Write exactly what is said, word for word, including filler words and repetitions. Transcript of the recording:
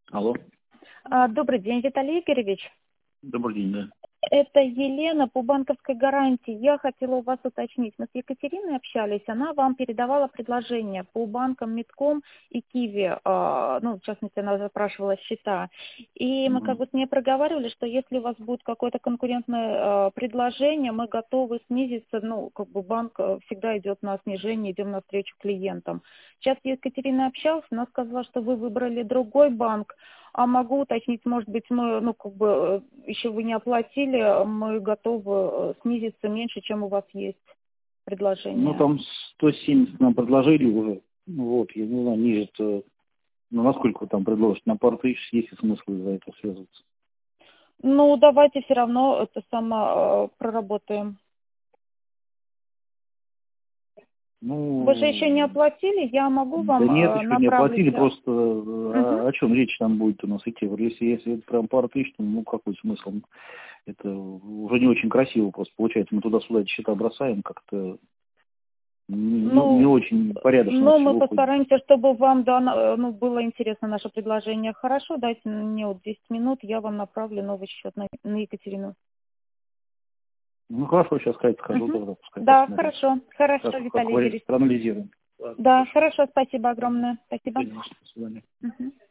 Алло. А, Добрый день, Виталий Игоревич. Добрый день, да. Это Елена по банковской гарантии. Я хотела у вас уточнить. Мы с Екатериной общались. Она вам передавала предложение по банкам Мидком и Киви. а, Ну, в частности, она запрашивала счета. И мы как Мгм. бы с ней проговаривали, что если у вас будет какое-то конкурентное а, предложение, мы готовы снизиться. Ну, как бы банк а, всегда идет на снижение, идем навстречу клиентам. Сейчас я с Екатериной общалась, она сказала, что вы выбрали другой банк. А могу уточнить, может быть, мы, ну, как бы, э, еще вы не оплатили, мы готовы э, снизиться меньше, чем у вас есть Ну, предложение. там сто семьдесят нам предложили уже. Ну, вот, я не знаю, ниже-то, ну, насколько вы там предложите, на пару тысяч есть ли смысл из-за этого связываться? Ну, давайте все равно это само э, проработаем. Вы же еще не Ну, оплатили, я могу да вам нет, э, еще не направить. оплатили, э, просто э, мгм. о, о чем речь там будет у нас идти? Вот если, если это прям пару тысяч, то, ну, какой смысл? Это уже не очень красиво просто получается. Мы туда-сюда эти счета бросаем, как-то не, не не Ну, очень порядочно но все мы выходит. постараемся, чтобы вам дано- э, ну, было интересно наше предложение. Хорошо, дайте мне вот десять минут, я вам направлю новый счет на, на Екатерину. Ну, хорошо, сейчас сказать схожу, Мгм. тогда пускай Да, посмотрим. хорошо, хорошо, Как, как Виталий говорится, Игоревич. проанализируем. Ладно, Да, хорошо. хорошо, спасибо Ага. огромное. Спасибо. До свидания. Мгм.